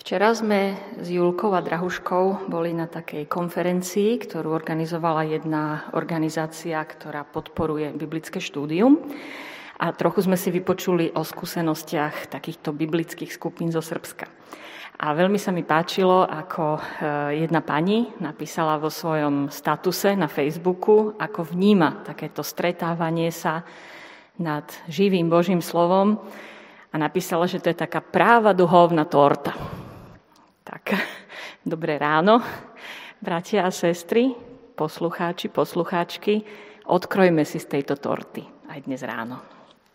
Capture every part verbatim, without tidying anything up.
Včera sme s Julkou a Drahuškou boli na takej konferencii, ktorú organizovala jedna organizácia, ktorá podporuje biblické štúdium. A trochu sme si vypočuli o skúsenostiach takýchto biblických skupín zo Srbska. A veľmi sa mi páčilo, ako jedna pani napísala vo svojom statuse na Facebooku, ako vníma takéto stretávanie sa nad živým Božím slovom a napísala, že to je taká práva duhovná torta. Tak, dobré ráno, bratia a sestry, poslucháči, poslucháčky, odkrojme si z tejto torty aj dnes ráno.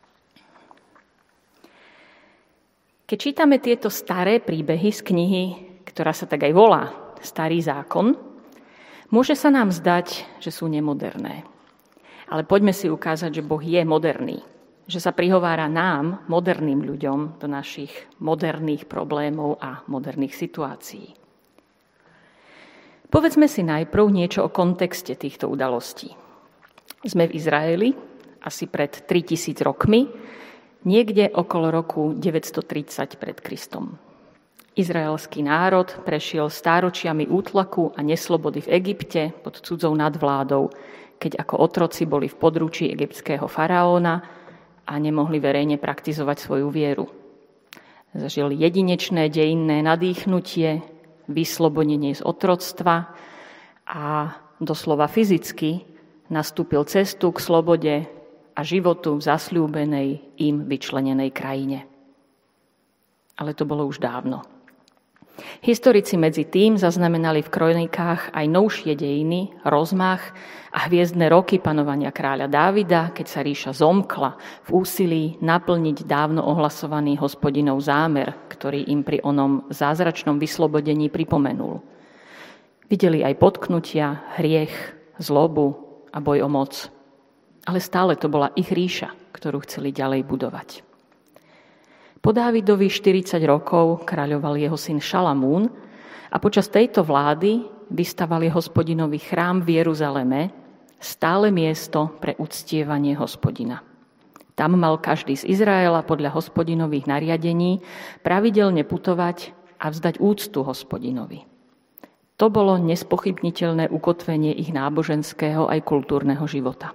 Keď čítame tieto staré príbehy z knihy, ktorá sa tak aj volá Starý zákon, môže sa nám zdať, že sú nemoderné. Ale poďme si ukázať, že Boh je moderný, že sa prihovára nám, moderným ľuďom, do našich moderných problémov a moderných situácií. Povedzme si najprv niečo o kontexte týchto udalostí. Sme v Izraeli, asi pred tritisíc rokmi, niekde okolo roku deväťstotridsať pred Kristom. Izraelský národ prešiel stáročiami útlaku a neslobody v Egypte pod cudzou nadvládou, keď ako otroci boli v područí egyptského faraóna a nemohli verejne praktizovať svoju vieru. Zažili jedinečné dejinné nadýchnutie, vyslobodenie z otroctva a doslova fyzicky nastúpil cestu k slobode a životu v zasľúbenej im vyčlenenej krajine. Ale to bolo už dávno. Historici medzi tým zaznamenali v kronikách aj novšie dejiny, rozmach a hviezdne roky panovania kráľa Dávida, keď sa ríša zomkla v úsilí naplniť dávno ohlasovaný Hospodinov zámer, ktorý im pri onom zázračnom vyslobodení pripomenul. Videli aj potknutia, hriech, zlobu a boj o moc. Ale stále to bola ich ríša, ktorú chceli ďalej budovať. Po Dávidovi štyridsať rokov kráľoval jeho syn Šalamún a počas tejto vlády vystavali Hospodinový chrám v Jeruzaleme, stále miesto pre uctievanie Hospodina. Tam mal každý z Izraela podľa Hospodinových nariadení pravidelne putovať a vzdať úctu Hospodinovi. To bolo nespochybniteľné ukotvenie ich náboženského aj kultúrneho života.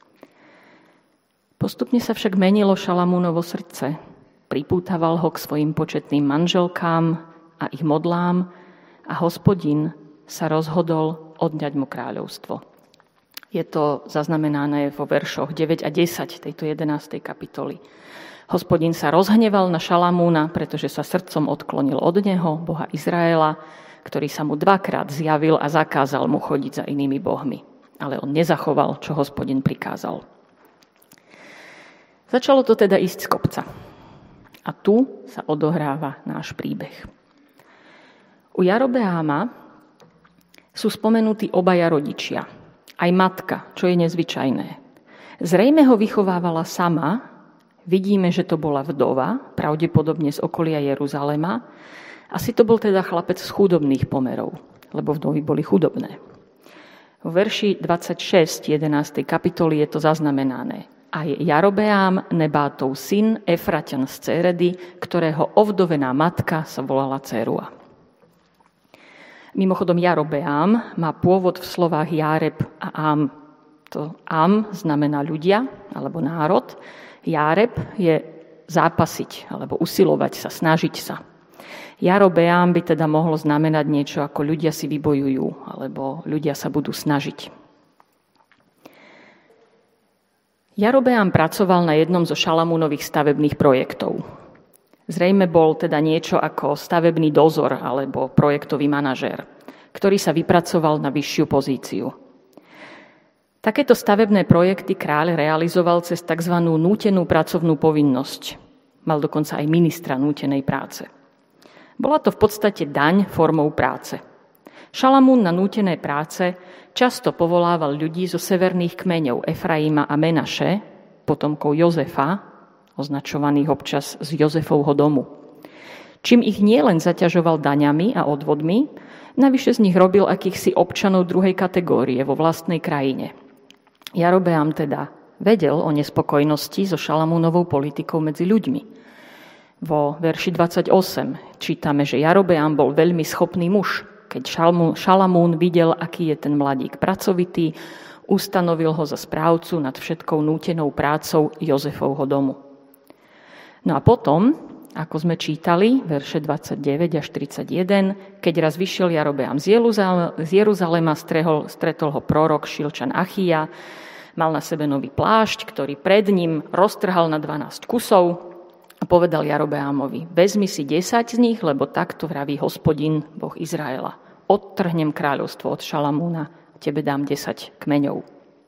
Postupne sa však menilo Šalamúnovo srdce. Pripútaval ho k svojim početným manželkám a ich modlám a Hospodin sa rozhodol odňať mu kráľovstvo. Je to zaznamenané vo veršoch deväť a desať tejto jedenástej kapitoly. Hospodin sa rozhneval na Šalamúna, pretože sa srdcom odklonil od neho, Boha Izraela, ktorý sa mu dvakrát zjavil a zakázal mu chodiť za inými bohmi. Ale on nezachoval, čo Hospodin prikázal. Začalo to teda ísť z kopca. A tu sa odohráva náš príbeh. U Jarobeáma sú spomenutí obaja rodičia, aj matka, čo je nezvyčajné. Zrejme ho vychovávala sama, vidíme, že to bola vdova, pravdepodobne z okolia Jeruzalema. Asi to bol teda chlapec z chudobných pomerov, lebo vdovy boli chudobné. V verši dvadsaťšesť jedenástej kapitoly je to zaznamenané. A Jarobeám, Nebátov syn, Efraťan z Céredy, ktorého ovdovená matka sa volala Cérua. Mimochodom, Jarobeám má pôvod v slovách Járeb a Am. To Am znamená ľudia alebo národ. Járeb je zápasiť alebo usilovať sa, snažiť sa. Jarobeám by teda mohlo znamenať niečo ako ľudia si vybojujú alebo ľudia sa budú snažiť. Jarobeám pracoval na jednom zo Šalamúnových stavebných projektov. Zrejme bol teda niečo ako stavebný dozor alebo projektový manažér, ktorý sa vypracoval na vyššiu pozíciu. Takéto stavebné projekty kráľ realizoval cez tzv. Nútenú pracovnú povinnosť. Mal dokonca aj ministra nútenej práce. Bola to v podstate daň formou práce. Šalamún na nútené práce často povolával ľudí zo severných kmeňov Efraima a Menaše, potomkov Jozefa, označovaných občas z Jozefovho domu. Čím ich nielen zaťažoval daňami a odvodmi, navyše z nich robil akýchsi občanov druhej kategórie vo vlastnej krajine. Jarobeám teda vedel o nespokojnosti so Šalamúnovou politikou medzi ľuďmi. Vo verši dvadsaťosem čítame, že Jarobeam bol veľmi schopný muž. Keď Šalamún videl, aký je ten mladík pracovitý, ustanovil ho za správcu nad všetkou nútenou prácou Jozefovho domu. No a potom, ako sme čítali, verše dvadsaťdeväť až tridsaťjeden, keď raz vyšiel Jarobeam z Jeruzalema, strehol, stretol ho prorok Šilčan Achija, mal na sebe nový plášť, ktorý pred ním roztrhal na dvanásť kusov a povedal Jarobeamovi: vezmi si desať z nich, lebo takto vraví Hospodin, Boh Izraela. Odtrhnem kráľovstvo od Šalamúna, tebe dám desať kmeňov.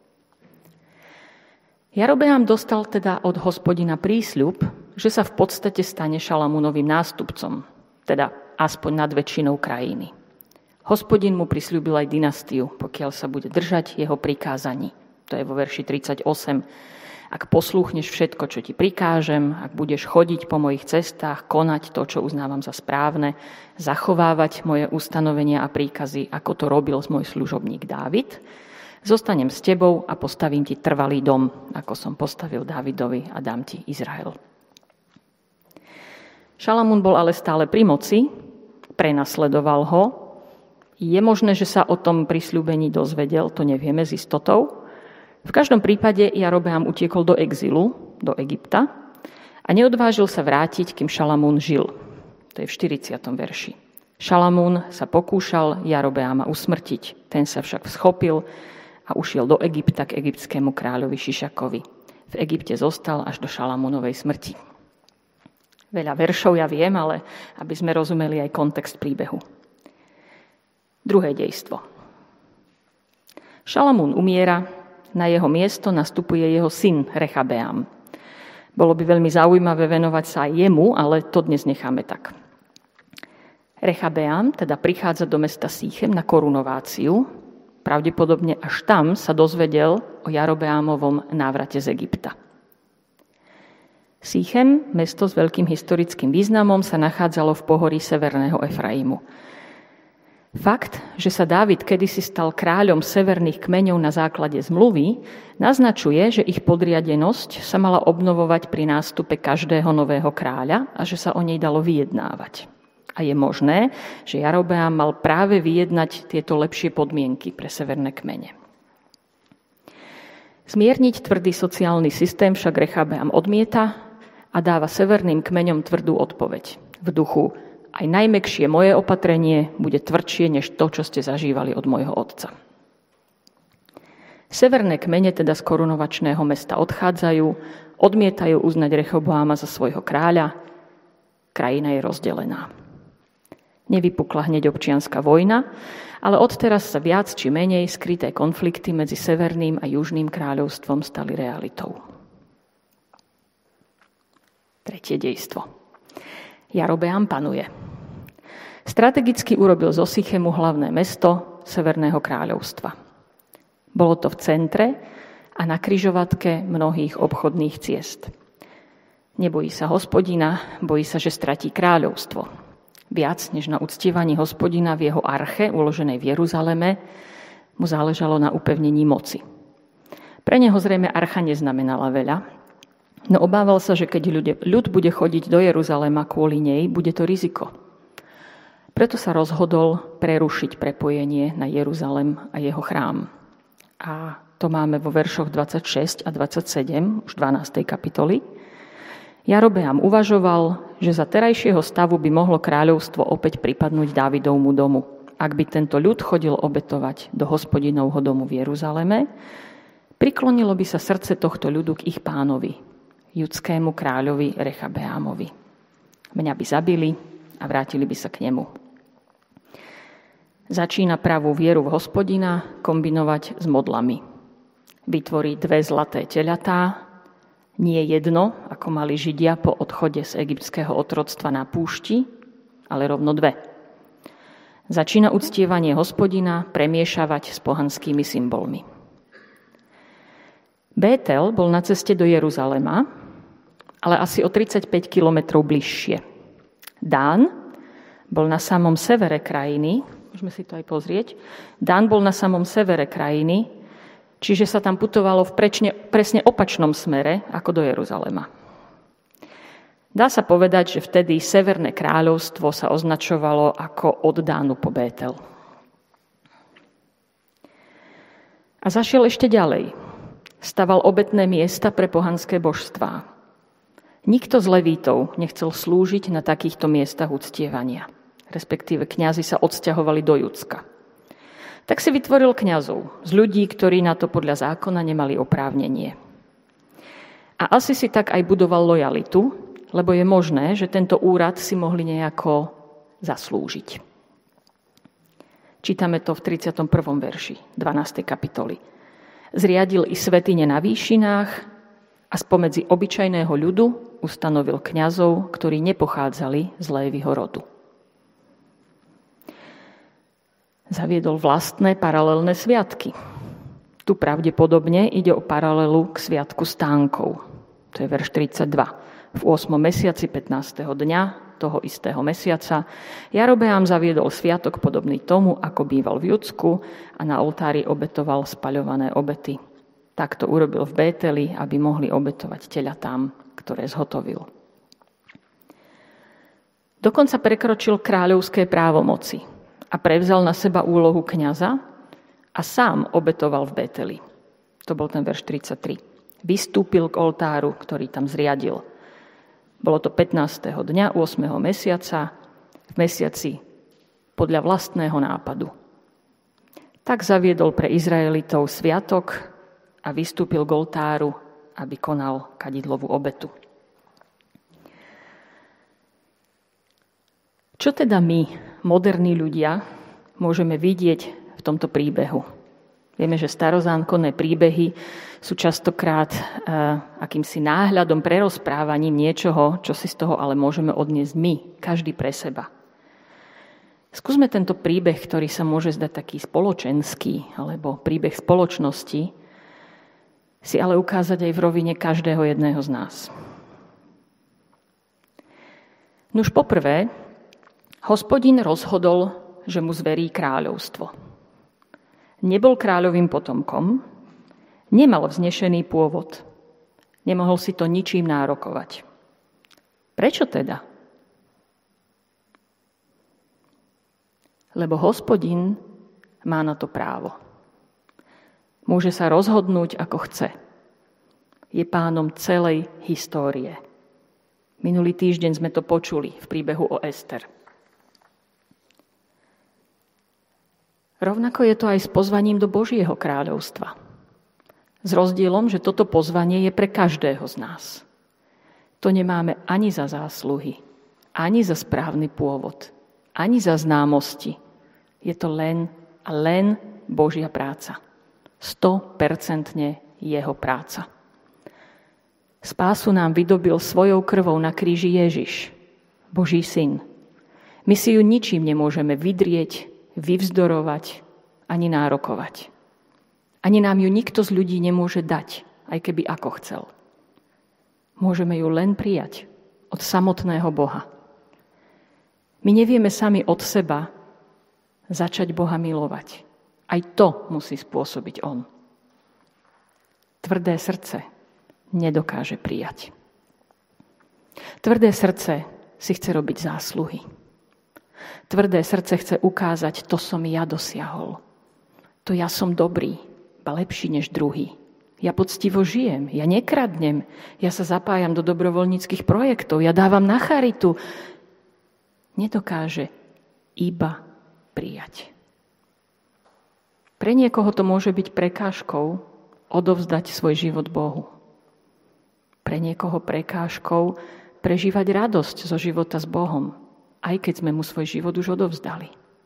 Jarobeam dostal teda od Hospodina prísľub, že sa v podstate stane Šalamúnovým nástupcom, teda aspoň nad väčšinou krajiny. Hospodin mu prisľúbil aj dynastiu, pokiaľ sa bude držať jeho prikázaní. To je vo verši tridsaťosem. Ak poslúchneš všetko, čo ti prikážem, ak budeš chodiť po mojich cestách, konať to, čo uznávam za správne, zachovávať moje ustanovenia a príkazy, ako to robil môj služobník Dávid, zostanem s tebou a postavím ti trvalý dom, ako som postavil Dávidovi, a dám ti Izrael. Šalamún bol ale stále pri moci, prenasledoval ho. Je možné, že sa o tom prisľúbení dozvedel, to nevieme s istotou. V každom prípade Jarobeam utiekol do exilu, do Egypta, a neodvážil sa vrátiť, kým Šalamún žil. To je v štyridsiatom verši. Šalamún sa pokúšal Jarobeama usmrtiť, ten sa však schopil a ušiel do Egypta k egyptskému kráľovi Šišakovi. V Egypte zostal až do Šalamúnovej smrti. Veľa veršov ja viem, ale aby sme rozumeli aj kontext príbehu. Druhé dejstvo. Šalamún umiera, na jeho miesto nastupuje jeho syn Rechabeam. Bolo by veľmi zaujímavé venovať sa aj jemu, ale to dnes necháme tak. Rechabeam teda prichádza do mesta Sýchem na korunováciu. Pravdepodobne až tam sa dozvedel o Jarobeamovom návrate z Egypta. Sýchem, mesto s veľkým historickým významom, sa nachádzalo v pohorí severného Efraimu. Fakt, že sa Dávid kedysi stal kráľom severných kmeňov na základe zmluvy, naznačuje, že ich podriadenosť sa mala obnovovať pri nástupe každého nového kráľa a že sa o nej dalo vyjednávať. A je možné, že Jarobeam mal práve vyjednať tieto lepšie podmienky pre severné kmene. Zmierniť tvrdý sociálny systém však Rechabeam odmieta a dáva severným kmeňom tvrdú odpoveď v duchu: aj najmäkšie moje opatrenie bude tvrdšie než to, čo ste zažívali od môjho otca. Severné kmene teda z korunovačného mesta odchádzajú, odmietajú uznať Rechoboáma za svojho kráľa. Krajina je rozdelená. Nevypukla hneď občianska vojna, ale odteraz sa viac či menej skryté konflikty medzi severným a južným kráľovstvom stali realitou. Tretie dejstvo. Jarobeam panuje. Strategicky urobil zo Sychemu hlavné mesto Severného kráľovstva. Bolo to v centre a na križovatke mnohých obchodných ciest. Nebojí sa Hospodina, bojí sa, že stratí kráľovstvo. Viac než na uctievaní Hospodina v jeho arche, uloženej v Jeruzaleme, mu záležalo na upevnení moci. Pre neho zrejme archa neznamenala veľa, no obával sa, že keď ľudia, ľud bude chodiť do Jeruzalema kvôli nej, bude to riziko. Preto sa rozhodol prerušiť prepojenie na Jeruzalem a jeho chrám. A to máme vo veršoch dvadsaťšesť a dvadsaťsedem, už dvanástej kapitoly. Jarobeam uvažoval, že za terajšieho stavu by mohlo kráľovstvo opäť pripadnúť Dávidovmu domu. Ak by tento ľud chodil obetovať do Hospodinovho domu v Jeruzaleme, priklonilo by sa srdce tohto ľudu k ich pánovi, judskému kráľovi Rechabeámovi. Mňa by zabili a vrátili by sa k nemu. Začína pravú vieru v Hospodina kombinovať s modlami. Vytvorí dve zlaté teľatá, nie jedno, ako mali Židia po odchode z egyptského otroctva na púšti, ale rovno dve. Začína uctievanie Hospodina premiešavať s pohanskými symbolmi. Bétel bol na ceste do Jeruzalema, ale asi o tridsaťpäť kilometrov bližšie. Dán bol na samom severe krajiny, môžeme si to aj pozrieť, Dán bol na samom severe krajiny, čiže sa tam putovalo v prečne, presne opačnom smere ako do Jeruzalema. Dá sa povedať, že vtedy Severné kráľovstvo sa označovalo ako od Dánu po Bétel. A zašiel ešte ďalej. Staval obetné miesta pre pohanské božstvá. Nikto z Levítov nechcel slúžiť na takýchto miestach uctievania. Respektíve kňazi sa odsťahovali do Judska. Tak si vytvoril kňazov z ľudí, ktorí na to podľa zákona nemali oprávnenie. A asi si tak aj budoval lojalitu, lebo je možné, že tento úrad si mohli nejako zaslúžiť. Čítame to v tridsiatom prvom verši dvanástej kapitoly. Zriadil i svätyne na výšinách a spomedzi obyčajného ľudu ustanovil kňazov, ktorí nepochádzali z Léviho rodu. Zaviedol vlastné paralelné sviatky. Tu pravdepodobne ide o paralelu k sviatku stánkov. To je verš tridsaťdva. V ôsmom mesiaci pätnásteho dňa toho istého mesiaca Jarobeám zaviedol sviatok podobný tomu, ako býval v Judsku a na oltári obetoval spaľované obety. Takto urobil v Bételi, aby mohli obetovať teľa tam, ktoré zhotovil. Dokonca prekročil kráľovské právomoci a prevzal na seba úlohu kňaza a sám obetoval v Bételi. To bol ten verš tridsaťtri. Vystúpil k oltáru, ktorý tam zriadil. Bolo to pätnásteho dňa ôsmeho mesiaca v mesiaci podľa vlastného nápadu. Tak zaviedol pre Izraelitov sviatok a vystúpil k oltáru, aby konal kadidlovú obetu. Čo teda my, moderní ľudia, môžeme vidieť v tomto príbehu? Vieme, že starozákonné príbehy sú častokrát uh, akýmsi náhľadom, prerozprávaním niečoho, čo si z toho ale môžeme odniesť my, každý pre seba. Skúsme tento príbeh, ktorý sa môže zdať taký spoločenský, alebo príbeh spoločnosti, si ale ukázať aj v rovine každého jedného z nás. Nuž poprvé, Hospodin rozhodol, že mu zverí kráľovstvo. Nebol kráľovým potomkom, nemal vznešený pôvod, nemohol si to ničím nárokovať. Prečo teda? Lebo Hospodin má na to právo. Môže sa rozhodnúť, ako chce. Je pánom celej histórie. Minulý týždeň sme to počuli v príbehu o Ester. Rovnako je to aj s pozvaním do Božieho kráľovstva. S rozdielom, že toto pozvanie je pre každého z nás. To nemáme ani za zásluhy, ani za správny pôvod, ani za známosti. Je to len a len Božia práca. sto percent jeho práca. Spásu nám vydobil svojou krvou na kríži Ježiš, Boží syn. My si ju ničím nemôžeme vydrieť, vyvzdorovať ani nárokovať. Ani nám ju nikto z ľudí nemôže dať, aj keby ako chcel. Môžeme ju len prijať od samotného Boha. My nevieme sami od seba začať Boha milovať. Aj to musí spôsobiť On. Tvrdé srdce nedokáže prijať. Tvrdé srdce si chce robiť zásluhy. Tvrdé srdce chce ukázať, to som ja dosiahol. To ja som dobrý, ba lepší než druhý. Ja poctivo žijem, ja nekradnem, ja sa zapájam do dobrovoľníckych projektov, ja dávam na charitu. Nedokáže iba prijať. Pre niekoho to môže byť prekážkou odovzdať svoj život Bohu. Pre niekoho prekážkou prežívať radosť zo života s Bohom, aj keď sme mu svoj život už odovzdali.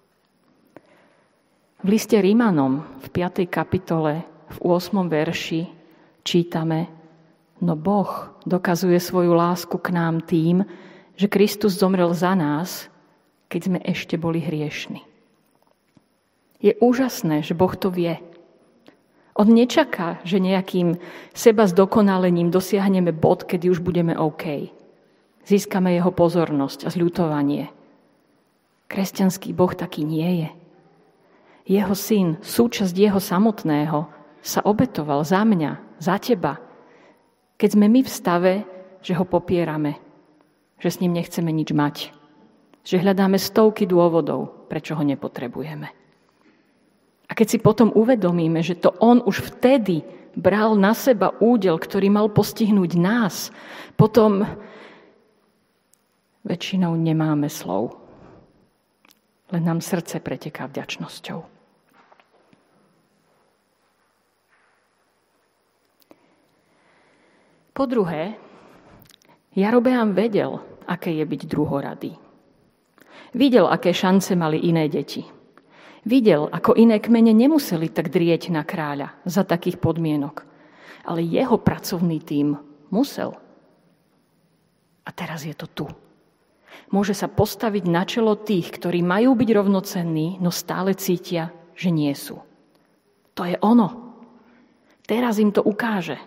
V liste Rímanom v piatej kapitole v ôsmom verši čítame: No Boh dokazuje svoju lásku k nám tým, že Kristus zomrel za nás, keď sme ešte boli hriešni. Je úžasné, že Boh to vie. On nečaká, že nejakým seba zdokonalením dosiahneme bod, kedy už budeme OK. Získame jeho pozornosť a zľutovanie. Kresťanský Boh taký nie je. Jeho syn, súčasť jeho samotného, sa obetoval za mňa, za teba, keď sme my v stave, že ho popierame, že s ním nechceme nič mať. Že hľadáme stovky dôvodov, prečo ho nepotrebujeme. A keď si potom uvedomíme, že to on už vtedy bral na seba údel, ktorý mal postihnúť nás, potom väčšinou nemáme slov. Len nám srdce preteká vďačnosťou. Po druhé, Jarobeam vedel, aké je byť druhoradý. Videl, aké šance mali iné deti. Videl, ako iné kmene nemuseli tak drieť na kráľa za takých podmienok. Ale jeho pracovný tím musel. A teraz je to tu. Môže sa postaviť na čelo tých, ktorí majú byť rovnocenní, no stále cítia, že nie sú. To je ono. Teraz im to ukáže.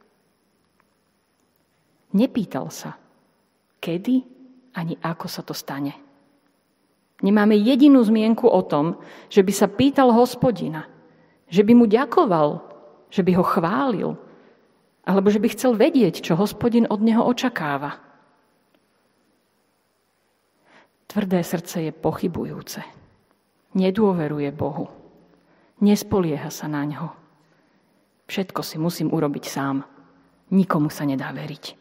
Nepýtal sa, kedy ani ako sa to stane. Nemáme jedinú zmienku o tom, že by sa pýtal Hospodina, že by mu ďakoval, že by ho chválil, alebo že by chcel vedieť, čo Hospodin od neho očakáva. Tvrdé srdce je pochybujúce. Nedôveruje Bohu. Nespolieha sa na ňo. Všetko si musím urobiť sám. Nikomu sa nedá veriť.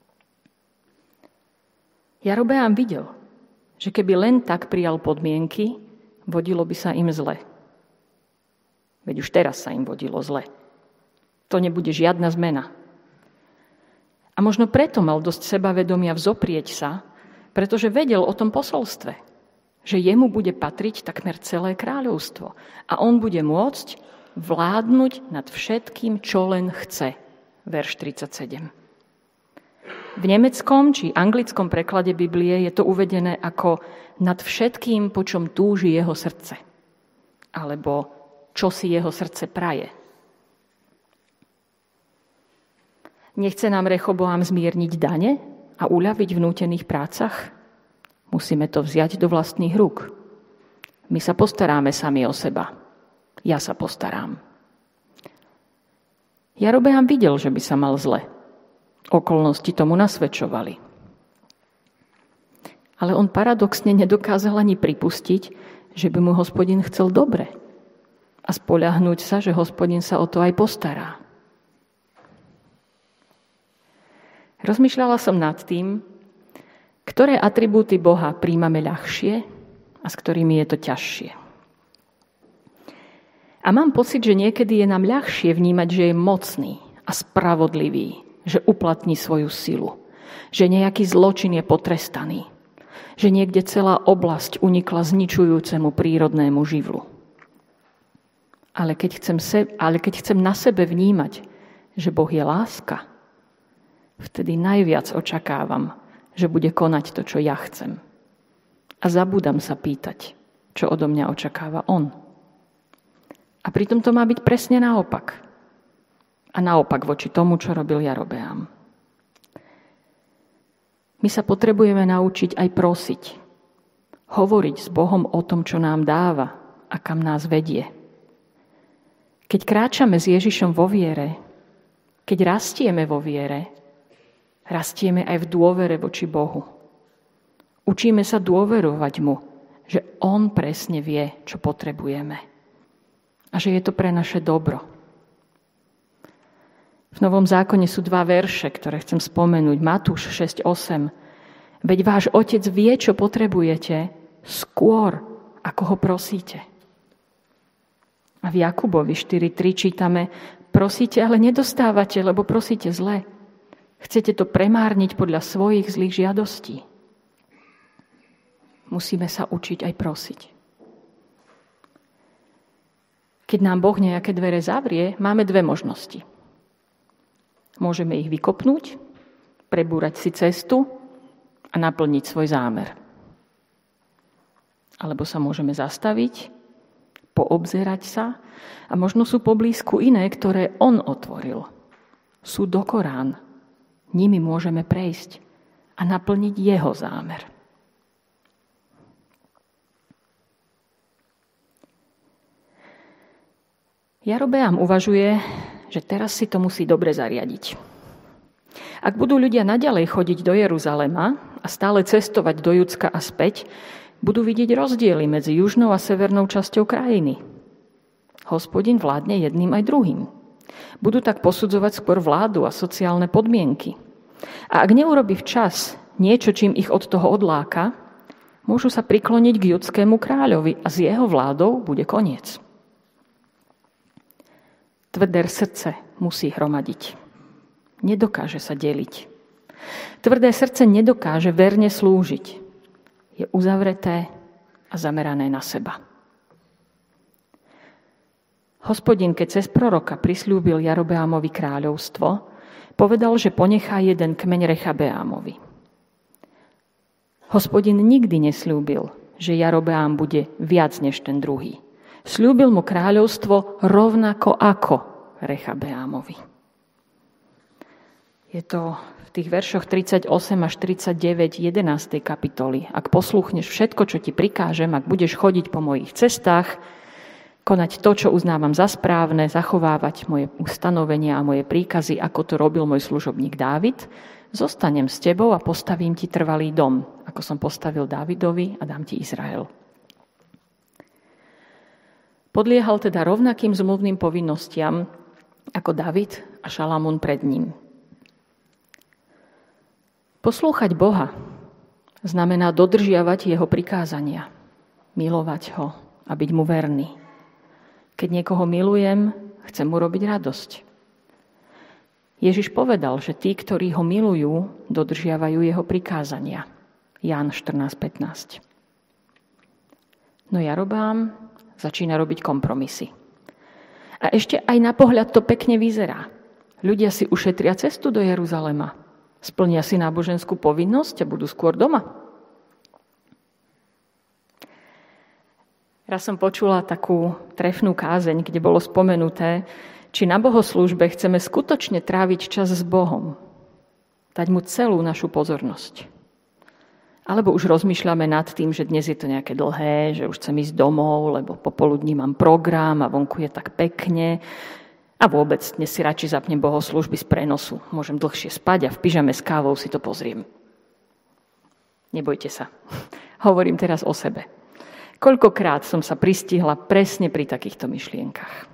Jarobeam videl, že keby len tak prijal podmienky, vodilo by sa im zle. Veď už teraz sa im vodilo zle. To nebude žiadna zmena. A možno preto mal dosť sebavedomia vzoprieť sa, pretože vedel o tom posolstve, že jemu bude patriť takmer celé kráľovstvo a on bude môcť vládnuť nad všetkým, čo len chce. Verš tridsaťsedem. V nemeckom či anglickom preklade Biblie je to uvedené ako nad všetkým, po čom túži jeho srdce. Alebo čo si jeho srdce praje. Nechce nám Rehoboam zmierniť dane a uľaviť v nútených prácach? Musíme to vziať do vlastných rúk. My sa postaráme sami o seba. Ja sa postarám. Jarobeam videl, že by sa mal zle. Okolnosti tomu nasvedčovali. Ale on paradoxne nedokázal ani pripustiť, že by mu Hospodin chcel dobre a spoľahnúť sa, že Hospodin sa o to aj postará. Rozmýšľala som nad tým, ktoré atribúty Boha príjmame ľahšie a s ktorými je to ťažšie. A mám pocit, že niekedy je nám ľahšie vnímať, že je mocný a spravodlivý, že uplatní svoju silu, že nejaký zločin je potrestaný, že niekde celá oblasť unikla zničujúcemu prírodnému živlu. Ale keď chcem, se, ale keď chcem na sebe vnímať, že Boh je láska, vtedy najviac očakávam, že bude konať to, čo ja chcem. A zabúdam sa pýtať, čo odo mňa očakáva on. A pritom to má byť presne naopak. A naopak voči tomu, čo robil Jarobeam. My sa potrebujeme naučiť aj prosiť. Hovoriť s Bohom o tom, čo nám dáva a kam nás vedie. Keď kráčame s Ježišom vo viere, keď rastieme vo viere, rastieme aj v dôvere voči Bohu. Učíme sa dôverovať mu, že on presne vie, čo potrebujeme. A že je to pre naše dobro. V Novom zákone sú dva verše, ktoré chcem spomenúť. Matúš šesť osem. Veď váš Otec vie, čo potrebujete, skôr, ako ho prosíte. A v Jakubovi štyri tri čítame, prosíte, ale nedostávate, lebo prosíte zle. Chcete to premárniť podľa svojich zlých žiadostí. Musíme sa učiť aj prosiť. Keď nám Boh nejaké dvere zavrie, máme dve možnosti. Môžeme ich vykopnúť, prebúrať si cestu a naplniť svoj zámer. Alebo sa môžeme zastaviť, poobzerať sa a možno sú poblízku iné, ktoré on otvoril. Sú do Korán. Nimi môžeme prejsť a naplniť jeho zámer. Jarobeam uvažuje, že teraz si to musí dobre zariadiť. Ak budú ľudia naďalej chodiť do Jeruzalema, a stále cestovať do Judska a späť, budú vidieť rozdiely medzi južnou a severnou časťou krajiny. Hospodin vládne jedným aj druhým. Budú tak posudzovať skôr vládu a sociálne podmienky. A ak neurobí včas niečo, čím ich od toho odláka, môžu sa prikloniť k judskému kráľovi a s jeho vládou bude koniec. Tvrdé srdce musí hromadiť. Nedokáže sa deliť. Tvrdé srdce nedokáže verne slúžiť. Je uzavreté a zamerané na seba. Hospodin, keď cez proroka prisľúbil Jarobeámovi kráľovstvo, povedal, že ponechá jeden kmeň Rechabeámovi. Hospodin nikdy nesľúbil, že Jarobeám bude viac než ten druhý. Sľúbil mu kráľovstvo rovnako ako Rechabeámovi. Je to v tých veršoch tridsaťosem až tridsaťdeväť jedenástej kapitoly. Ak poslúchneš všetko, čo ti prikážem, ak budeš chodiť po mojich cestách, konať to, čo uznávam za správne, zachovávať moje ustanovenia a moje príkazy, ako to robil môj služobník Dávid, zostanem s tebou a postavím ti trvalý dom, ako som postavil Dávidovi a dám ti Izrael. Podliehal teda rovnakým zmluvným povinnostiam ako Dávid a Šalamún pred ním. Poslúchať Boha znamená dodržiavať jeho prikázania, milovať ho a byť mu verný. Keď niekoho milujem, chcem mu robiť radosť. Ježiš povedal, že tí, ktorí ho milujú, dodržiavajú jeho prikázania. Ján štrnásť pätnásť. No Jarobeám začína robiť kompromisy. A ešte aj na pohľad to pekne vyzerá. Ľudia si ušetria cestu do Jeruzalema. Splnia si náboženskú povinnosť a budú skôr doma. Raz som počula takú trefnú kázeň, kde bolo spomenuté, či na bohoslúžbe chceme skutočne tráviť čas s Bohom. Dať mu celú našu pozornosť. Alebo už rozmýšľame nad tým, že dnes je to nejaké dlhé, že už chcem ísť domov, lebo popoludní mám program a vonku je tak pekne. A vôbec dnes si radšej zapnem bohoslúžby z prenosu. Môžem dlhšie spať a v pyžame s kávou si to pozriem. Nebojte sa. Hovorím teraz o sebe. Koľkokrát som sa pristihla presne pri takýchto myšlienkach.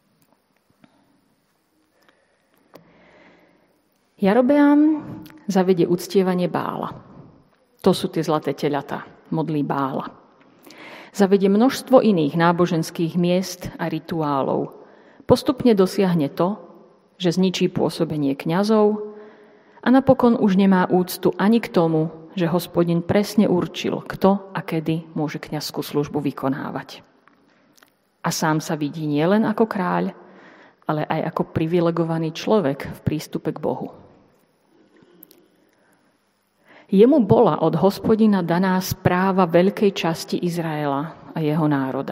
Jarobeám zavedie uctievanie Bála. To sú tie zlaté teľatá, modlí Bála. Zavedie množstvo iných náboženských miest a rituálov. Postupne dosiahne to, že zničí pôsobenie kňazov a napokon už nemá úctu ani k tomu, že Hospodin presne určil, kto a kedy môže kňazskú službu vykonávať. A sám sa vidí nielen ako kráľ, ale aj ako privilegovaný človek v prístupe k Bohu. Jemu bola od Hospodina daná správa veľkej časti Izraela a jeho národa.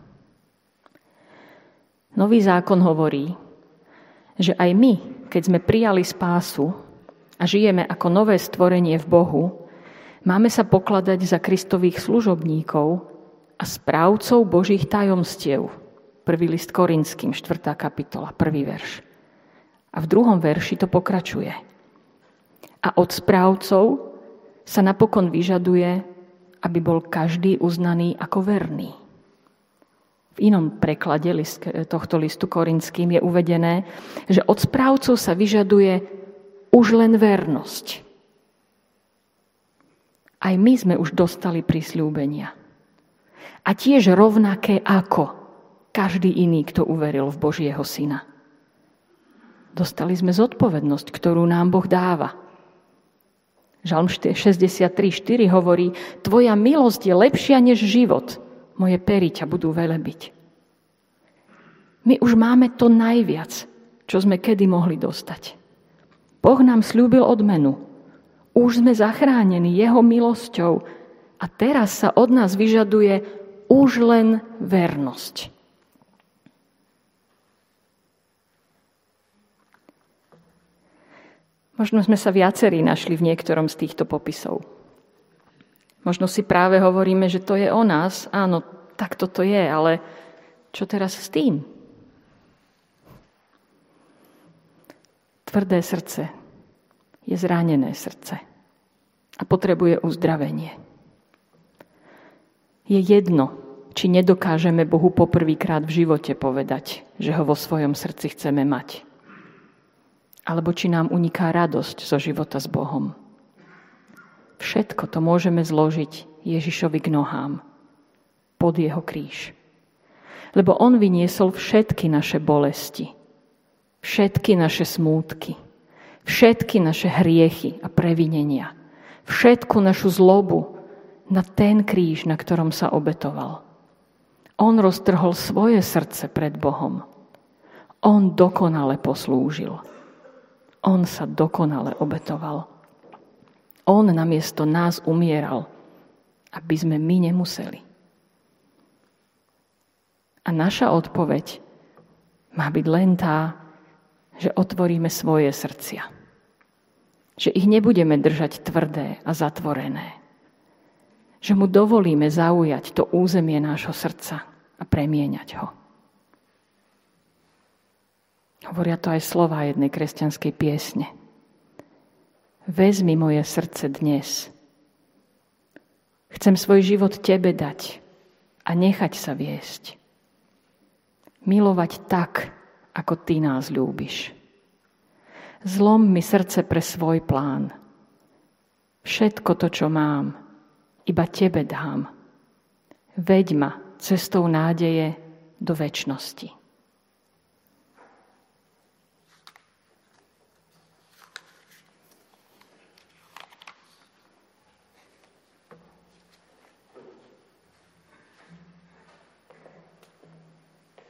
Nový zákon hovorí, že aj my, keď sme prijali spásu a žijeme ako nové stvorenie v Bohu, máme sa pokladať za Kristových služobníkov a správcov Božích tajomstiev. Prvý list Korinským, štvrtá kapitola, prvý verš. A v druhom verši to pokračuje. A od správcov sa napokon vyžaduje, aby bol každý uznaný ako verný. V inom preklade list, tohto listu Korinským je uvedené, že od správcov sa vyžaduje už len vernosť. Aj my sme už dostali prisľúbenia. A tiež rovnaké ako každý iný, kto uveril v Božieho Syna. Dostali sme zodpovednosť, ktorú nám Boh dáva. Žalm šesťdesiattri štyri hovorí: Tvoja milosť je lepšia než život. Moje pery ťa budú velebiť. My už máme to najviac, čo sme kedy mohli dostať. Boh nám sľúbil odmenu. Už sme zachránení jeho milosťou a teraz sa od nás vyžaduje už len vernosť. Možno sme sa viacerí našli v niektorom z týchto popisov. Možno si práve hovoríme, že to je o nás. Áno, tak toto je, ale čo teraz s tým? Tvrdé srdce je zranené srdce. a potrebuje uzdravenie. Je jedno, či nedokážeme Bohu poprvýkrát v živote povedať, že ho vo svojom srdci chceme mať. Alebo či nám uniká radosť zo života s Bohom. Všetko to môžeme zložiť Ježišovi k nohám, pod jeho kríž. Lebo on vyniesol všetky naše bolesti, všetky naše smútky, všetky naše hriechy a previnenia, všetku našu zlobu na ten kríž, na ktorom sa obetoval. On roztrhol svoje srdce pred Bohom. On dokonale poslúžil. On sa dokonale obetoval. On namiesto nás umieral, aby sme my nemuseli. A naša odpoveď má byť len tá, že otvoríme svoje srdcia. Že ich nebudeme držať tvrdé a zatvorené. Že mu dovolíme zaujať to územie nášho srdca a premieňať ho. Hovoria to aj slová jednej kresťanskej piesne. Vezmi moje srdce dnes. Chcem svoj život tebe dať a nechať sa viesť. Milovať tak, ako ty nás ľúbiš. Zlom mi srdce pre svoj plán. Všetko to, čo mám, iba tebe dám. Veď ma cestou nádeje do večnosti.